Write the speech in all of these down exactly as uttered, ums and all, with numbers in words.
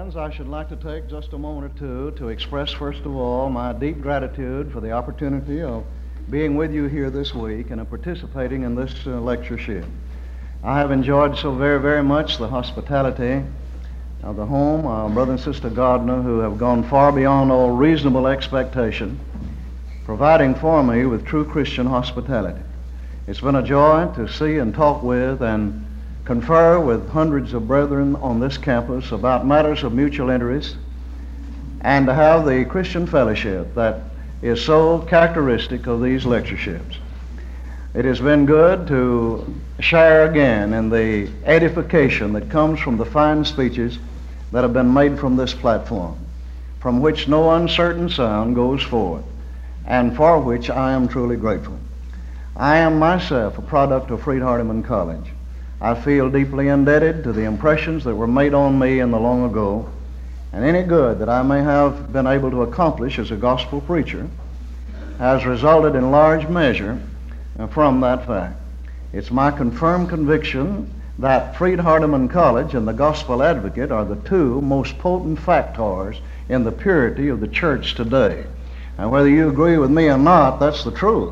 friends, I should like to take just a moment or two to express, first of all, my deep gratitude for the opportunity of being with you here this week and of participating in this uh, lectureship. I have enjoyed so very, very much the hospitality of the home of Brother and Sister Gardner, who have gone far beyond all reasonable expectation, providing for me with true Christian hospitality. It's been a joy to see and talk with and confer with hundreds of brethren on this campus about matters of mutual interest, and to have the Christian fellowship that is so characteristic of these lectureships. It has been good to share again in the edification that comes from the fine speeches that have been made from this platform, from which no uncertain sound goes forth, and for which I am truly grateful. I am myself a product of Freed-Hardeman College. I feel deeply indebted to the impressions that were made on me in the long ago, and any good that I may have been able to accomplish as a gospel preacher has resulted in large measure from that fact. It's my confirmed conviction that Freed-Hardeman College and the Gospel Advocate are the two most potent factors in the purity of the church today. And whether you agree with me or not, that's the truth.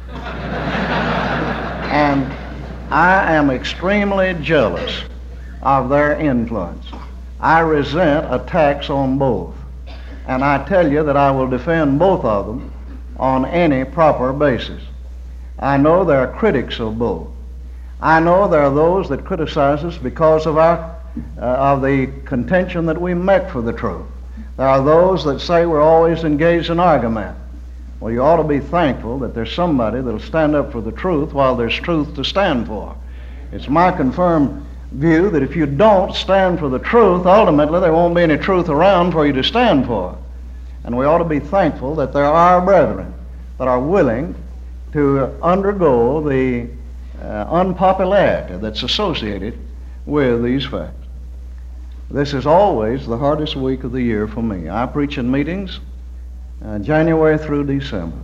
And I am extremely jealous of their influence. I resent attacks on both, and I tell you that I will defend both of them on any proper basis. I know there are critics of both. I know there are those that criticize us because of our uh, of the contention that we met for the truth. There are those that say we're always engaged in argument. Well, you ought to be thankful that there's somebody that'll stand up for the truth while there's truth to stand for. It's my confirmed view that if you don't stand for the truth, ultimately there won't be any truth around for you to stand for. And we ought to be thankful that there are brethren that are willing to undergo the uh, unpopularity that's associated with these facts. This is always the hardest week of the year for me. I preach in meetings Uh, January through December,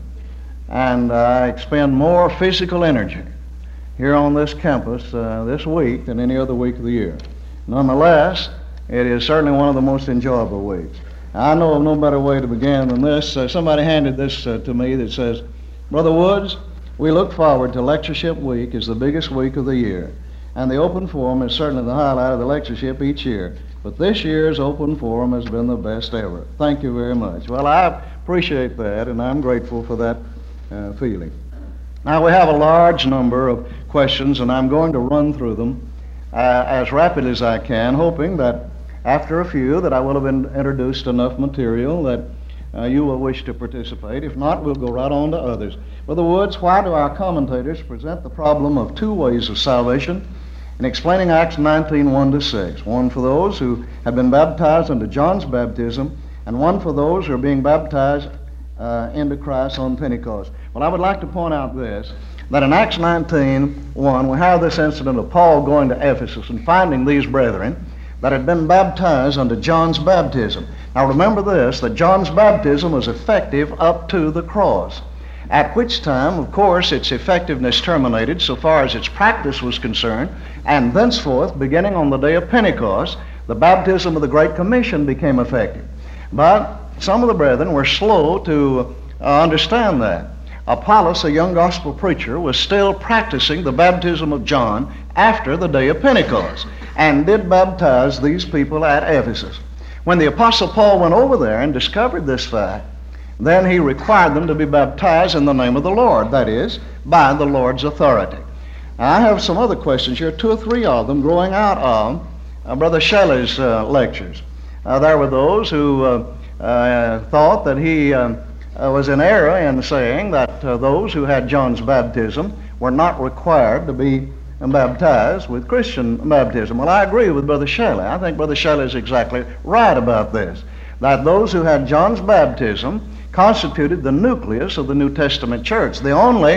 and I expend more physical energy here on this campus uh, this week than any other week of the year. Nonetheless, it is certainly one of the most enjoyable weeks. I know of no better way to begin than this. Uh, somebody handed this uh, to me that says, "Brother Woods, we look forward to Lectureship Week as the biggest week of the year, and the open forum is certainly the highlight of the lectureship each year. But this year's open forum has been the best ever." Thank you very much. Well, I appreciate that, and I'm grateful for that uh, feeling. Now, we have a large number of questions, and I'm going to run through them uh, as rapidly as I can, hoping that after a few that I will have been introduced enough material that uh, you will wish to participate. If not, we'll go right on to others. Brother Woods, why do our commentators present the problem of two ways of salvation in explaining Acts nineteen, one to six? One for those who have been baptized into John's baptism, and one for those who are being baptized uh, into Christ on Pentecost. Well, I would like to point out this, that in Acts nineteen, one, we have this incident of Paul going to Ephesus and finding these brethren that had been baptized under John's baptism. Now remember this, that John's baptism was effective up to the cross, at which time, of course, its effectiveness terminated so far as its practice was concerned, and thenceforth, beginning on the day of Pentecost, the baptism of the Great Commission became effective. But some of the brethren were slow to uh, understand that. Apollos, a young gospel preacher, was still practicing the baptism of John after the day of Pentecost, and did baptize these people at Ephesus. When the Apostle Paul went over there and discovered this fact, then he required them to be baptized in the name of the Lord, that is, by the Lord's authority. Now, I have some other questions here, two or three of them growing out of uh, Brother Shelley's uh, lectures. Uh, there were those who uh, uh, thought that he uh, uh, was in error in saying that uh, those who had John's baptism were not required to be baptized with Christian baptism. Well, I agree with Brother Shelley. I think Brother Shelley is exactly right about this, that those who had John's baptism constituted the nucleus of the New Testament church. The only,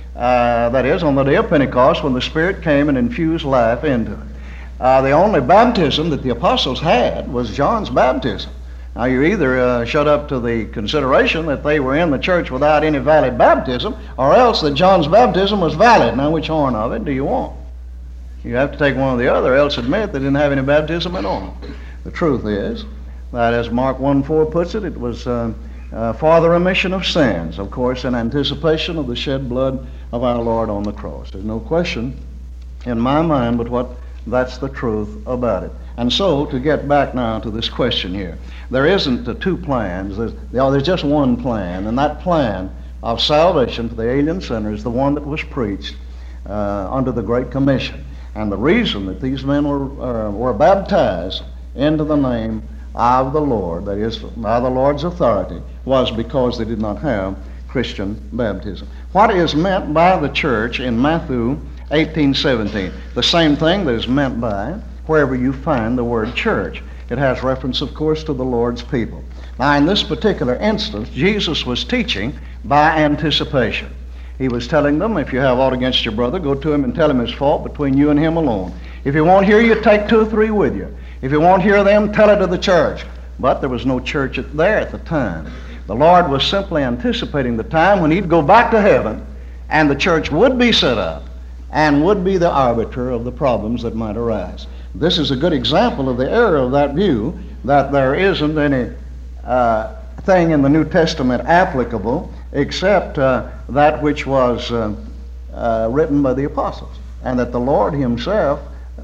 uh, that is, on the day of Pentecost, when the Spirit came and infused life into it. Uh, the only baptism that the apostles had was John's baptism. Now, you either uh, shut up to the consideration that they were in the church without any valid baptism, or else that John's baptism was valid. Now, which horn of it do you want? You have to take one or the other, else admit they didn't have any baptism at all. The truth is that, as Mark one four puts it, it was uh, uh, for the remission of sins, of course, in anticipation of the shed blood of our Lord on the cross. There's no question in my mind but what that's the truth about it. And so, to get back now to this question here, there isn't uh, two plans. There's, you know, there's just one plan, and that plan of salvation for the alien sinner is the one that was preached uh, under the Great Commission. And the reason that these men were, uh, were baptized into the name of the Lord, that is, by the Lord's authority, was because they did not have Christian baptism. What is meant by the church in Matthew eighteen seventeen? The same thing that is meant by wherever you find the word church. It has reference, of course, to the Lord's people. Now, in this particular instance, Jesus was teaching by anticipation. He was telling them, if you have aught against your brother, go to him and tell him his fault between you and him alone. If he won't hear you, take two or three with you. If you won't hear them, tell it to the church. But there was no church there at the time. The Lord was simply anticipating the time when he'd go back to heaven and the church would be set up and would be the arbiter of the problems that might arise. This is a good example of the error of that view, that there isn't any uh, thing in the New Testament applicable except uh, that which was uh, uh, written by the apostles, and that the Lord himself,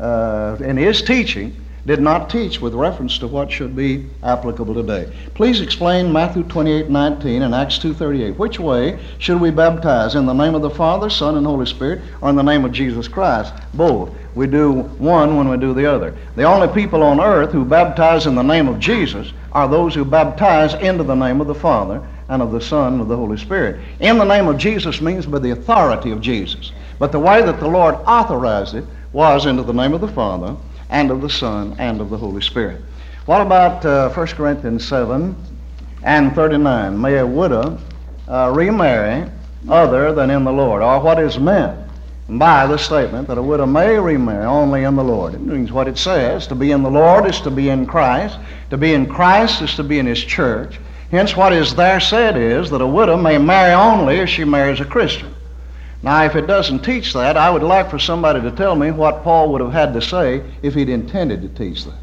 uh, in his teaching, did not teach with reference to what should be applicable today. Please explain Matthew twenty-eight nineteen and Acts two thirty-eight. Which way should we baptize? In the name of the Father, Son, and Holy Spirit, or in the name of Jesus Christ? Both. We do one when we do the other. The only people on earth who baptize in the name of Jesus are those who baptize into the name of the Father and of the Son and of the Holy Spirit. In the name of Jesus means by the authority of Jesus. But the way that the Lord authorized it was into the name of the Father and of the Son and of the Holy Spirit. What about uh, First Corinthians seven and thirty-nine? May a widow uh, remarry other than in the Lord, or what is meant by the statement that a widow may remarry only in the Lord. It means what it says. To be in the Lord is to be in Christ. To be in Christ is to be in his church. Hence what is there said is that a widow may marry only if she marries a Christian. Now, if it doesn't teach that, I would like for somebody to tell me what Paul would have had to say if he'd intended to teach that.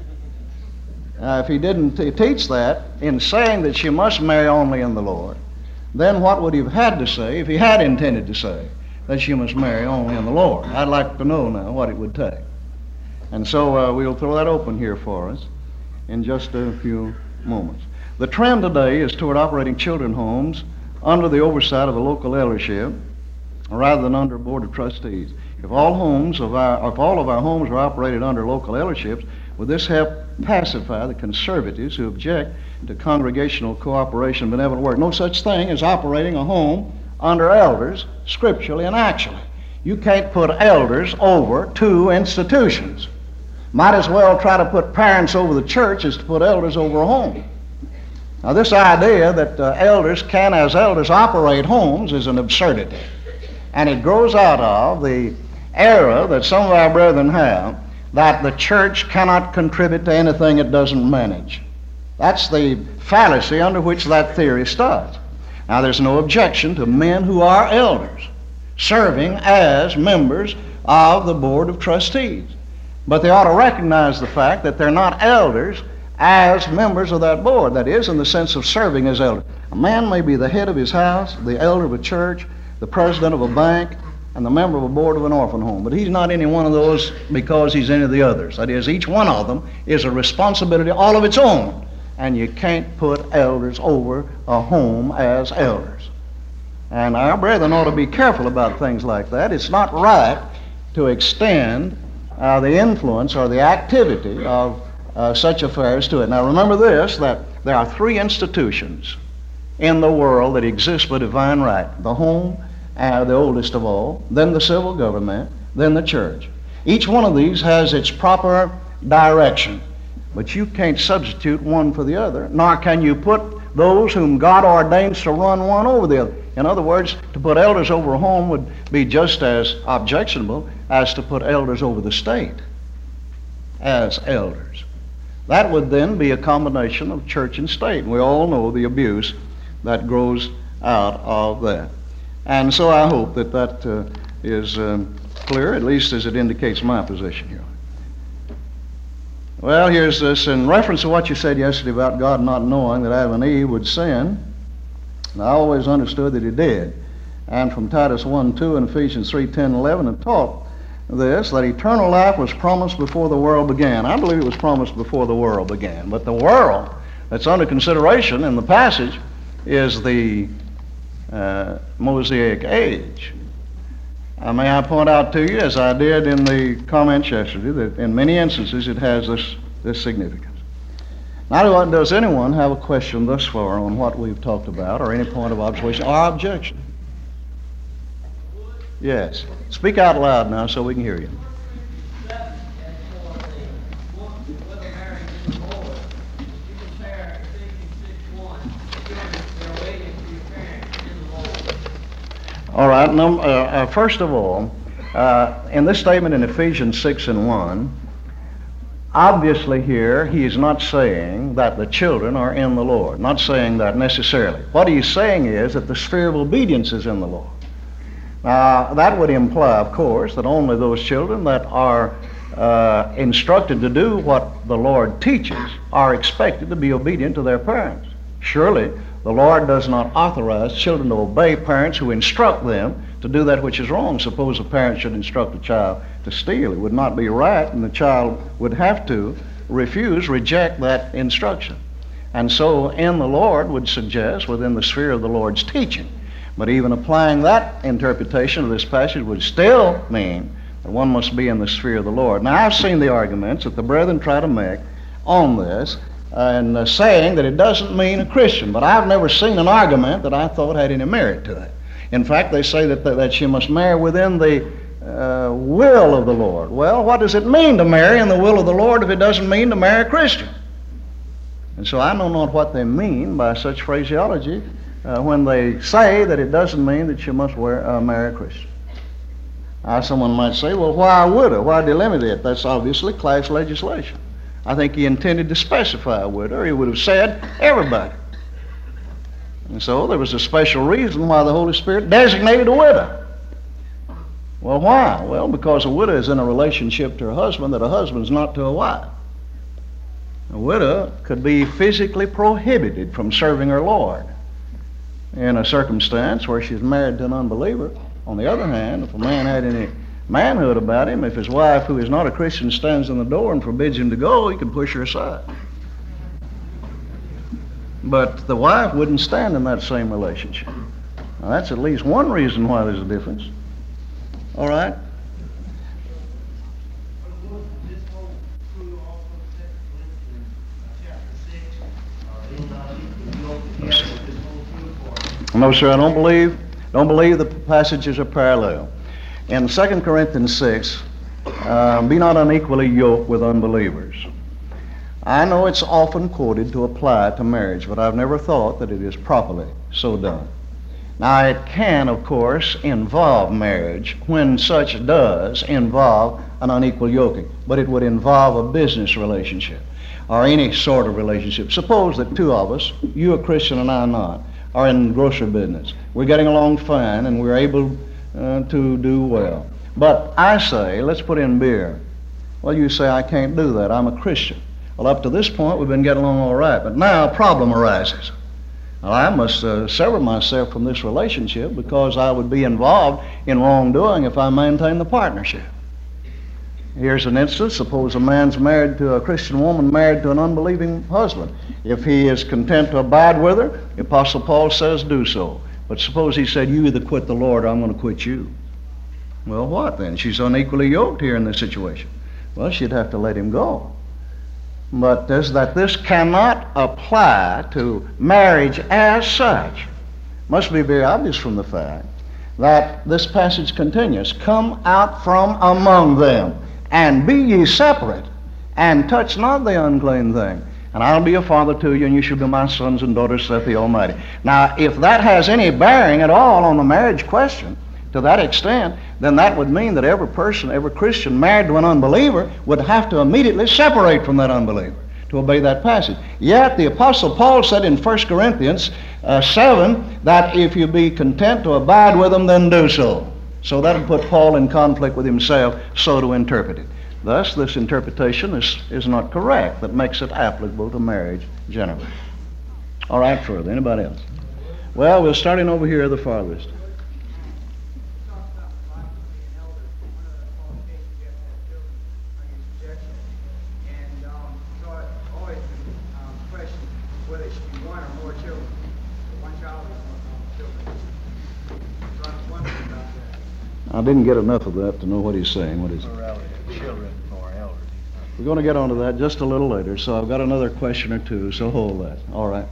Now, if he didn't t- teach that in saying that she must marry only in the Lord, then what would he have had to say if he had intended to say that she must marry only in the Lord? I'd like to know now what it would take. And so uh, we'll throw that open here for us in just a few moments. The trend today is toward operating children homes under the oversight of a local eldership rather than under a board of trustees. If all homes of our, if all of our homes are operated under local elderships, would this help pacify the conservatives who object to congregational cooperation and benevolent work? No such thing as operating a home under elders, scripturally and actually. You can't put elders over two institutions. Might as well try to put parents over the church as to put elders over a home. Now, this idea that uh, elders can, as elders, operate homes is an absurdity. And it grows out of the error that some of our brethren have, that the church cannot contribute to anything it doesn't manage. That's the fallacy under which that theory starts. Now, there's no objection to men who are elders serving as members of the board of trustees. But they ought to recognize the fact that they're not elders as members of that board. That is, in the sense of serving as elders. A man may be the head of his house, the elder of a church, the president of a bank, and the member of a board of an orphan home. But he's not any one of those because he's any of the others. That is, each one of them is a responsibility all of its own. And you can't put elders over a home as elders. And our brethren ought to be careful about things like that. It's not right to extend uh, the influence or the activity of uh, such affairs to it. Now remember this, that there are three institutions in the world that exist by divine right. The home, uh, the oldest of all, then the civil government, then the church. Each one of these has its proper direction, but you can't substitute one for the other, nor can you put those whom God ordains to run one over the other. In other words, to put elders over a home would be just as objectionable as to put elders over the state as elders. That would then be a combination of church and state. We all know the abuse that grows out of that. And so I hope that that uh, is um, clear, at least as it indicates my position here. Well, here's this. In reference to what you said yesterday about God not knowing that Adam and Eve would sin, I always understood that he did. And from Titus one two and Ephesians three ten, eleven, it taught this, that eternal life was promised before the world began. I believe it was promised before the world began. But the world that's under consideration in the passage is the uh, Mosaic age. Uh, may I point out to you, as I did in the comments yesterday, that in many instances it has this, this significance. Now, does anyone have a question thus far on what we've talked about, or any point of observation or objection? Yes. Speak out loud now so we can hear you. All right. Num- uh, uh, first of all, uh, in this statement in Ephesians six and one, obviously here he is not saying that the children are in the Lord. Not saying that necessarily. What he's saying is that the sphere of obedience is in the Lord. Now, that would imply, of course, that only those children that are uh, instructed to do what the Lord teaches are expected to be obedient to their parents. Surely, the Lord does not authorize children to obey parents who instruct them to do that which is wrong. Suppose a parent should instruct a child to steal. It would not be right, and the child would have to refuse, reject that instruction. And so, in the Lord would suggest within the sphere of the Lord's teaching. But even applying that interpretation of this passage would still mean that one must be in the sphere of the Lord. Now, I've seen the arguments that the brethren try to make on this, uh, and uh, saying that it doesn't mean a Christian. But I've never seen an argument that I thought had any merit to it. In fact, they say that, that she must marry within the uh, will of the Lord. Well, what does it mean to marry in the will of the Lord if it doesn't mean to marry a Christian? And so I know not what they mean by such phraseology uh, when they say that it doesn't mean that you must wear, uh, marry a Christian. Now, someone might say, well, why a widow? Why delimit it? That's obviously class legislation. I think he intended to specify a widow, or he would have said everybody. And so there was a special reason why the Holy Spirit designated a widow. Well, why? Well, because a widow is in a relationship to her husband that a husband's not to a wife. A widow could be physically prohibited from serving her Lord in a circumstance where she's married to an unbeliever. On the other hand, if a man had any manhood about him, if his wife, who is not a Christian, stands in the door and forbids him to go, he can push her aside. But the wife wouldn't stand in that same relationship. Now, that's at least one reason why there's a difference. All right? No, sir, I don't believe, don't believe the passages are parallel. In Second Corinthians six, uh, be not unequally yoked with unbelievers. I know it's often quoted to apply to marriage, but I've never thought that it is properly so done. Now, it can, of course, involve marriage when such does involve an unequal yoking, but it would involve a business relationship or any sort of relationship. Suppose that two of us, you a Christian and I not, are in grocery business. We're getting along fine and we're able uh, to do well. But I say, let's put in beer. Well, you say, I can't do that. I'm a Christian. Well, up to this point, we've been getting along all right. But now a problem arises. Well, I must uh, sever myself from this relationship because I would be involved in wrongdoing if I maintain the partnership. Here's an instance. Suppose a man's married to a Christian woman, married to an unbelieving husband. If he is content to abide with her, the Apostle Paul says do so. But suppose he said, you either quit the Lord or I'm going to quit you. Well, what then? She's unequally yoked here in this situation. Well, she'd have to let him go. But this, that this cannot apply to marriage as such must be very obvious from the fact that this passage continues, come out from among them, and be ye separate, and touch not the unclean thing. And I'll be a father to you, and you shall be my sons and daughters, saith the Almighty. Now, if that has any bearing at all on the marriage question, to that extent, then that would mean that every person, every Christian married to an unbeliever would have to immediately separate from that unbeliever to obey that passage. Yet the Apostle Paul said in First Corinthians uh, seven that if you be content to abide with them, then do so. So that would put Paul in conflict with himself, so to interpret it. Thus, this interpretation is, is not correct. That makes it applicable to marriage generally. All right, further. Anybody else? Well, we're starting over here the farthest. I didn't get enough of that to know what he's saying. What is it? Children or elders. We're going to get onto that just a little later, so I've got another question or two, so hold that. All right.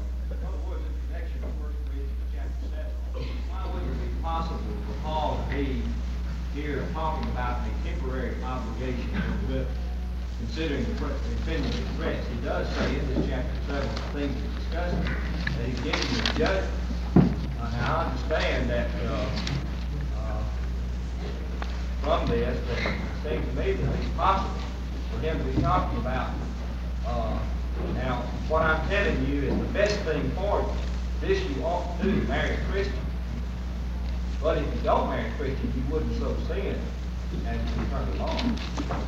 Why would it be possible for Paul to be here talking about a temporary obligation with considering the defendant at rest? He does say in this chapter seven things he's discussing that he's giving you judgment. Uh, now I understand that uh, uh, from this that it seems to me that it's possible for him to be talking about. Uh, now, what I'm telling you is the best thing for you. This you ought to do, marry a Christian. But if you don't marry a Christian, you wouldn't so sin as you turn along.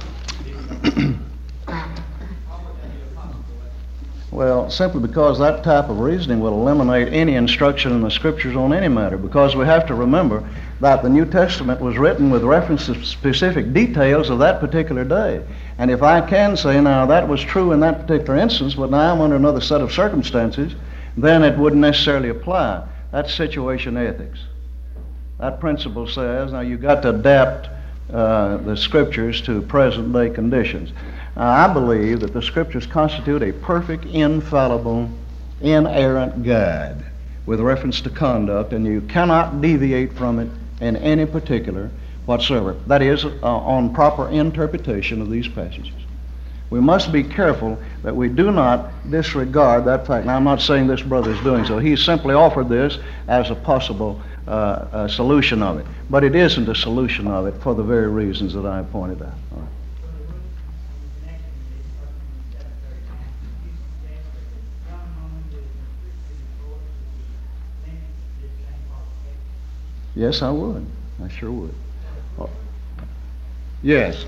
Well, simply because that type of reasoning will eliminate any instruction in the Scriptures on any matter, because we have to remember that the New Testament was written with reference to specific details of that particular day. And if I can say, now, that was true in that particular instance, but now I'm under another set of circumstances, then it wouldn't necessarily apply. That's situation ethics. That principle says, now, you've got to adapt uh, the Scriptures to present-day conditions. Now, I believe that the Scriptures constitute a perfect, infallible, inerrant guide with reference to conduct, and you cannot deviate from it in any particular whatsoever. That is, uh, on proper interpretation of these passages. We must be careful that we do not disregard that fact. Now, I'm not saying this brother is doing so. He simply offered this as a possible uh, uh, solution of it. But it isn't a solution of it for the very reasons that I pointed out. All right. Yes, I would. I sure would. Oh. Yes.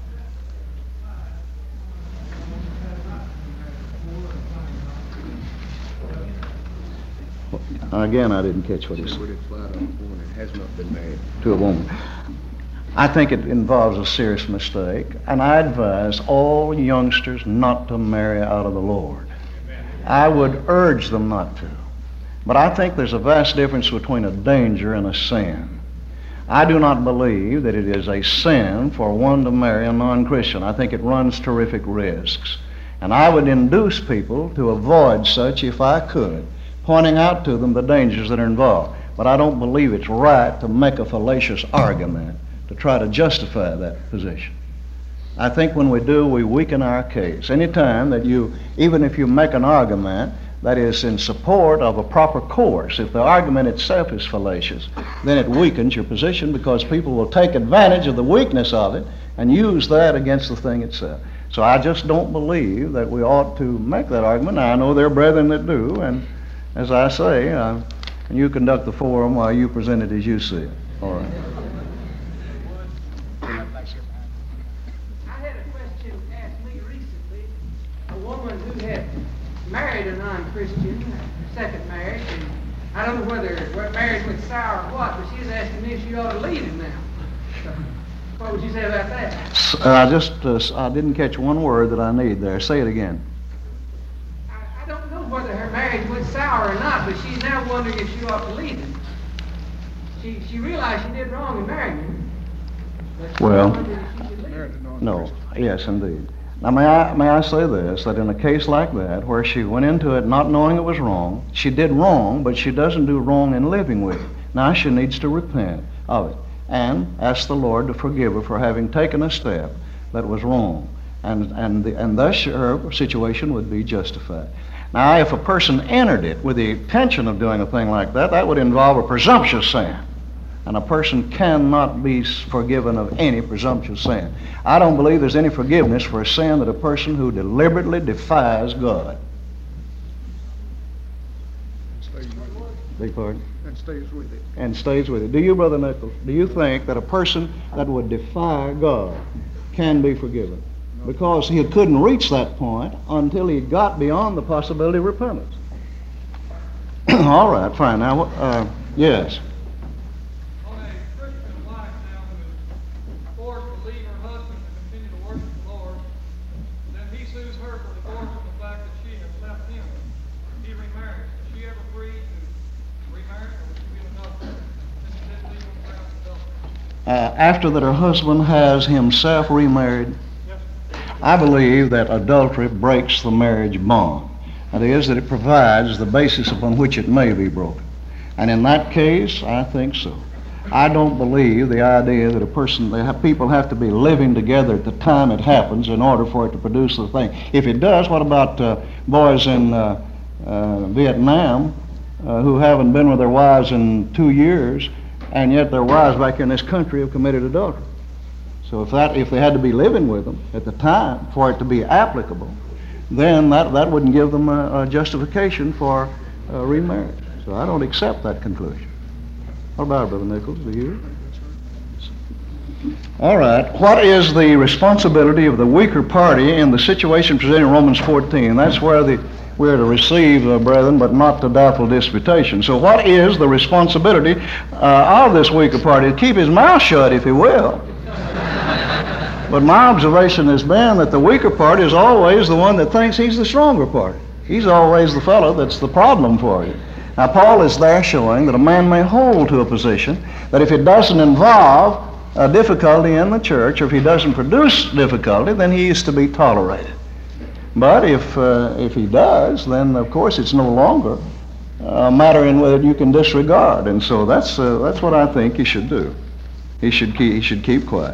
Again, I didn't catch what he said. It has not been married to a woman. I think it involves a serious mistake, and I advise all youngsters not to marry out of the Lord. I would urge them not to. But I think there's a vast difference between a danger and a sin. I do not believe that it is a sin for one to marry a non-Christian. I think it runs terrific risks. And I would induce people to avoid such if I could, pointing out to them the dangers that are involved. But I don't believe it's right to make a fallacious argument to try to justify that position. I think when we do, we weaken our case. Anytime that you, even if you make an argument that is in support of a proper course, if the argument itself is fallacious, then it weakens your position because people will take advantage of the weakness of it and use that against the thing itself. So I just don't believe that we ought to make that argument. Now, I know there are brethren that do, and as I say, uh, and you conduct the forum while you present it as you see it. All right. I had a question asked me recently. A woman who had married a non-Christian, her second marriage, and I don't know whether what marriage went sour or what, but she's asking me if she ought to leave him now. So, what would you say about that? Uh, I just, uh, I didn't catch one word that I need there. Say it again. I, I don't know whether her marriage went sour or not, but she's now wondering if she ought to leave him. She, she realized she did wrong in marrying him. But she Well, wondered if she should leave him. no, yes, indeed. Now, may I, may I say this, that in a case like that, where she went into it not knowing it was wrong, she did wrong, but she doesn't do wrong in living with it. Now, she needs to repent of it and ask the Lord to forgive her for having taken a step that was wrong. And, and, the, and thus her situation would be justified. Now, if a person entered it with the intention of doing a thing like that, that would involve a presumptuous sin. And a person cannot be forgiven of any presumptuous sin. I don't believe there's any forgiveness for a sin that a person who deliberately defies God. Beg pardon? and stays with it. And stays with it. Do you, Brother Nichols, do you think that a person that would defy God can be forgiven, because he couldn't reach that point until he got beyond the possibility of repentance. All right, fine. Now, uh, yes. On a Christian wife now who is forced to leave her husband to continue to worship the Lord, then he sues her for divorce on the fact that she has left him. He remarries. Is she ever free to remarry, or would she be an adulterer? This is illegal grounds of adultery. Uh, after that her husband has himself remarried, Yes, sir. I believe that adultery breaks the marriage bond. That is, that it provides the basis upon which it may be broken. And in that case, I think so. I don't believe the idea that a person, they have, people have to be living together at the time it happens in order for it to produce the thing. If it does, what about uh, boys in uh, uh, Vietnam uh, who haven't been with their wives in two years, and yet their wives back in this country have committed adultery? So if that, if they had to be living with them at the time for it to be applicable, then that, that wouldn't give them a, a justification for uh, remarriage. So I don't accept that conclusion. What about it, Brother Nichols? Do you? All right. What is the responsibility of the weaker party in the situation presented in Romans fourteen? That's where the, we're to receive, uh, brethren, but not to doubtful disputation. So what is the responsibility uh, of this weaker party? To keep his mouth shut, if he will. But my observation has been that the weaker party is always the one that thinks he's the stronger party. He's always the fellow that's the problem for you. Now, Paul is there showing that a man may hold to a position that if it doesn't involve a difficulty in the church, or if he doesn't produce difficulty, then he is to be tolerated. But if, uh, if he does, then of course it's no longer a matter in which you can disregard. And so that's, uh, that's what I think he should do. He should keep, he should keep quiet.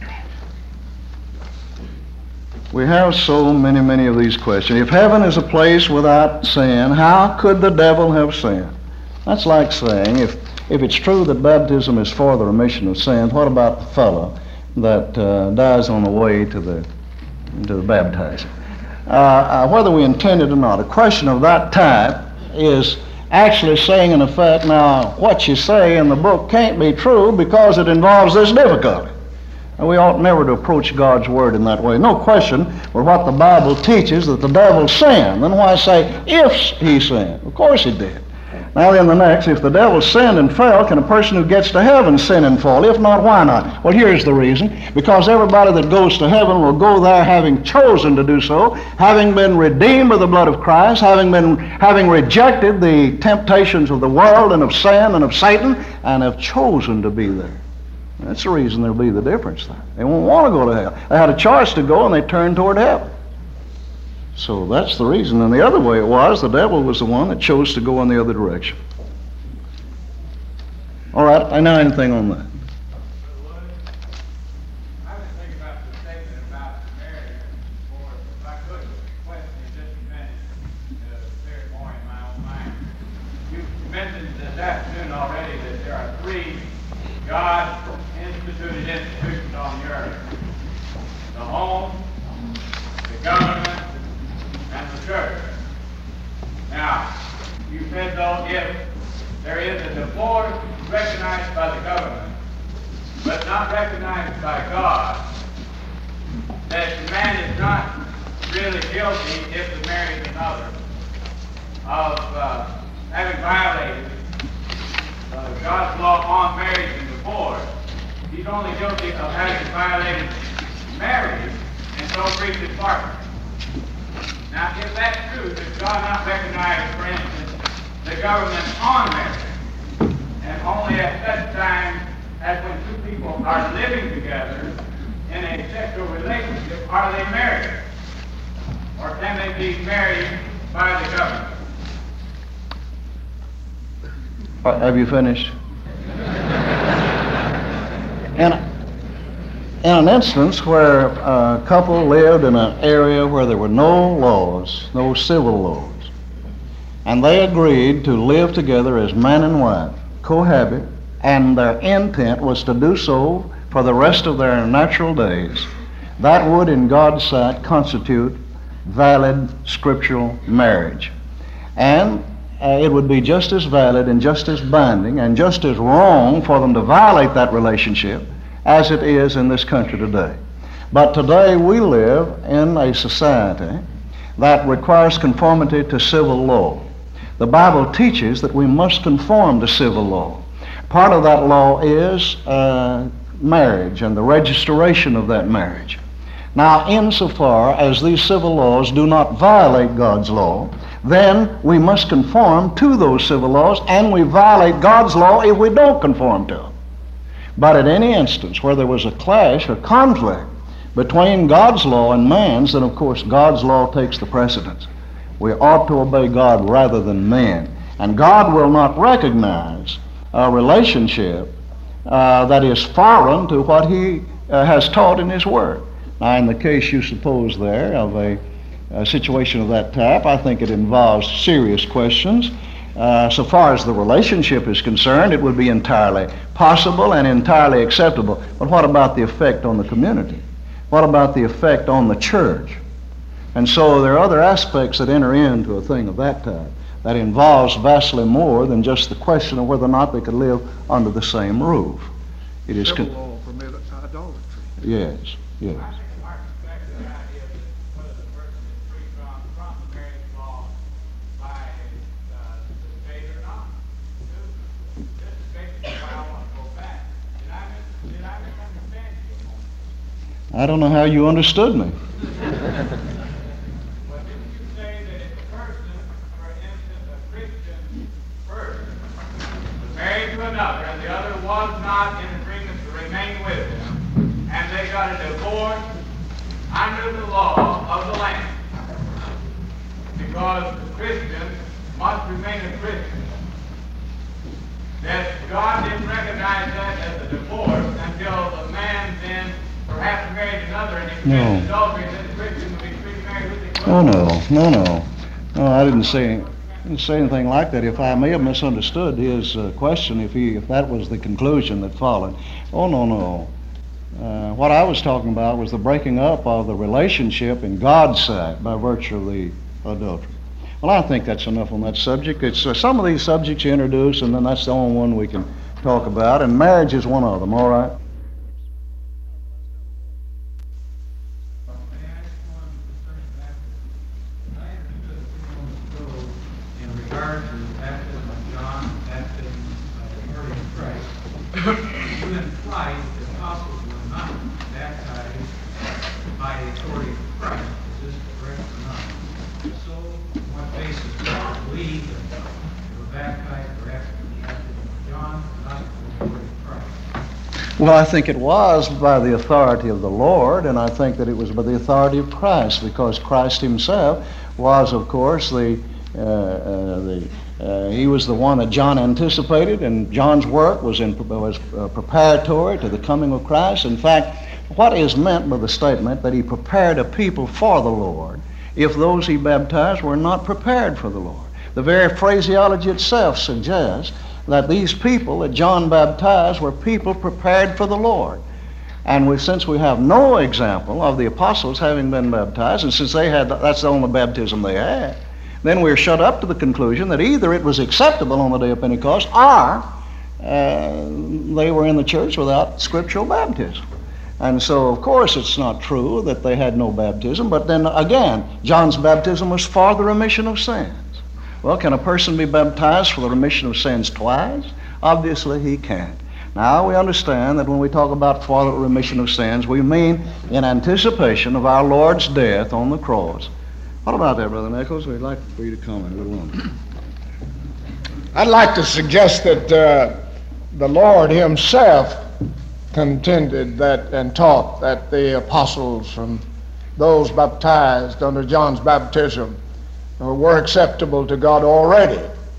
We have so many, many of these questions. If heaven is a place without sin, how could the devil have sinned? That's like saying, if, if it's true that baptism is for the remission of sins, what about the fellow that uh, dies on the way to the, to the baptizing? Uh, uh, whether we intend it or not, a question of that type is actually saying, in effect, now, what you say in the book can't be true because it involves this difficulty. And we ought never to approach God's Word in that way. No question, but what the Bible teaches, that the devil sinned. Then why say, if he sinned? Of course he did. Now then the next, if the devil sinned and fell, can a person who gets to heaven sin and fall? If not, why not? Well, here's the reason. Because everybody that goes to heaven will go there having chosen to do so, having been redeemed by the blood of Christ, having been, having rejected the temptations of the world and of sin and of Satan, and have chosen to be there. That's the reason there'll be the difference there. They won't want to go to hell. They had a choice to go, and they turned toward heaven. So that's the reason. And the other way it was, the devil was the one that chose to go in the other direction. All right, I know anything on that. I was thinking about the statement about marriage, or if I could question you just a minute, uh, very more in my own mind. You mentioned this afternoon already that there are three God instituted institutions on the earth: the home, the government, and the church. Now, you said though, if there is a divorce recognized by the government, but not recognized by God, that the man is not really guilty if the marries another of uh, having violated uh, God's law on marriage and divorce. He's only guilty of having violated marriage and so breached his partner. Now, if that's true, does God not recognize, for instance, the government on marriage, and only at such time as when two people are living together in a sexual relationship are they married? Or can they be married by the government? Uh, have you finished? In, in an instance where a couple lived in an area where there were no laws, no civil laws, and they agreed to live together as man and wife, cohabit, and their intent was to do so for the rest of their natural days, that would, in God's sight, constitute valid scriptural marriage. And uh, it would be just as valid and just as binding and just as wrong for them to violate that relationship as it is in this country today. But today we live in a society that requires conformity to civil law. The Bible teaches that we must conform to civil law. Part of that law is uh, marriage and the registration of that marriage. Now, insofar as these civil laws do not violate God's law, then we must conform to those civil laws, and we violate God's law if we don't conform to them. But at any instance where there was a clash or conflict between God's law and man's, then of course God's law takes the precedence. We ought to obey God rather than men. And God will not recognize a relationship uh, that is foreign to what He uh, has taught in His Word. Now, in the case you suppose there of a, a situation of that type, I think it involves serious questions. Uh, so far as the relationship is concerned, it would be entirely possible and entirely acceptable. But what about the effect on the community? What about the effect on the church? And so there are other aspects that enter into a thing of that type that involves vastly more than just the question of whether or not they could live under the same roof. It is Civil con- law permit idolatry. yes, yes. I think Mark respects the idea that whether the person is free from, from the marriage law by uh, the state or not. This is basically why I want to go back. Did I, mis- did I misunderstand you a moment? I don't know how you understood me. But didn't you say that if a person, for instance, a Christian person, was married to another and the other was not in agreement to remain with him, and they got a divorce under the law of the land, because the Christian must remain a Christian, that God didn't recognize that as a divorce until the man then perhaps married another and he No. committed adultery, and then the Christian would be free to marry who they Oh no, no, no. No, I didn't say didn't say anything like that. If I may have misunderstood his uh, question, if he if that was the conclusion that followed. Oh no, no. Uh, what I was talking about was the breaking up of the relationship in God's sight by virtue of the adultery. Well, I think that's enough on that subject. It's uh, some of these subjects you introduce, and then that's the only one we can talk about, and marriage is one of them. All right. May I ask one concerning baptism? I understood a few moments ago in regard to the baptism of John, baptism of the authority of Christ, you implied that the apostles were not baptized by the authority of Christ. Is this correct or not? If so, on what basis do you believe that they were baptized perhaps with the baptism of John, not with the authority of Christ? Well, I think it was by the authority of the Lord, and I think that it was by the authority of Christ, because Christ Himself was, of course, the uh, uh, the uh, He was the one that John anticipated, and John's work was in was uh, preparatory to the coming of Christ. In fact, what is meant by the statement that He prepared a people for the Lord, if those He baptized were not prepared for the Lord? The very phraseology itself suggests that these people that John baptized were people prepared for the Lord. And we, since we have no example of the apostles having been baptized, and since they had, that's the only baptism they had, then we're shut up to the conclusion that either it was acceptable on the day of Pentecost, or uh, they were in the church without scriptural baptism. And so, of course, it's not true that they had no baptism, but then again, John's baptism was for the remission of sins. Well, can a person be baptized for the remission of sins twice? Obviously, he can't. Now, we understand that when we talk about for the remission of sins, we mean in anticipation of our Lord's death on the cross. What about that, Brother Nichols? We'd like for you to comment a little longer. I'd like to suggest that uh, the Lord Himself contended that and taught that the apostles and those baptized under John's baptism were acceptable to God already.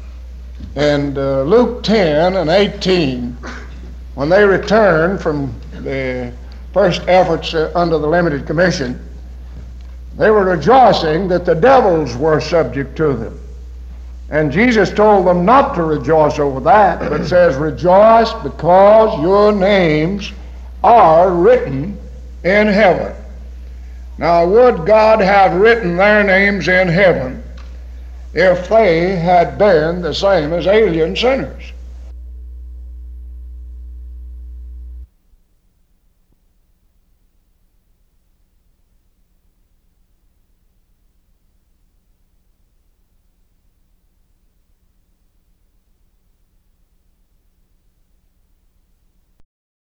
And uh, Luke ten and eighteen, when they returned from the first efforts uh, under the limited commission, they were rejoicing that the devils were subject to them. And Jesus told them not to rejoice over that, but says, rejoice because your names are written in heaven. Now, would God have written their names in heaven if they had been the same as alien sinners?